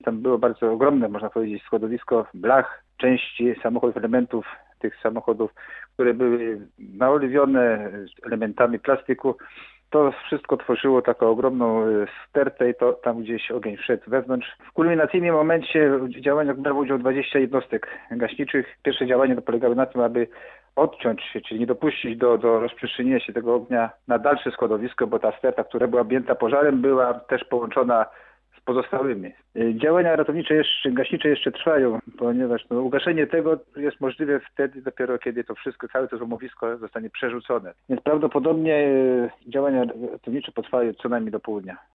Tam było bardzo ogromne, można powiedzieć, składowisko blach, części samochodów, elementów tych samochodów, które były naoliwione elementami plastiku. To wszystko tworzyło taką ogromną stertę i to tam gdzieś ogień wszedł wewnątrz. W kulminacyjnym momencie działania brało udział 20 jednostek gaśniczych. Pierwsze działania to polegały na tym, aby odciąć się, czyli nie dopuścić do rozprzestrzenienia się tego ognia na dalsze składowisko, bo ta sterta, która była objęta pożarem, była też połączona z pozostałymi. Działania ratownicze gaśnicze jeszcze trwają, ponieważ ugaszenie tego jest możliwe wtedy dopiero, kiedy to wszystko, całe to złomowisko zostanie przerzucone. Więc prawdopodobnie działania ratownicze potrwają co najmniej do południa.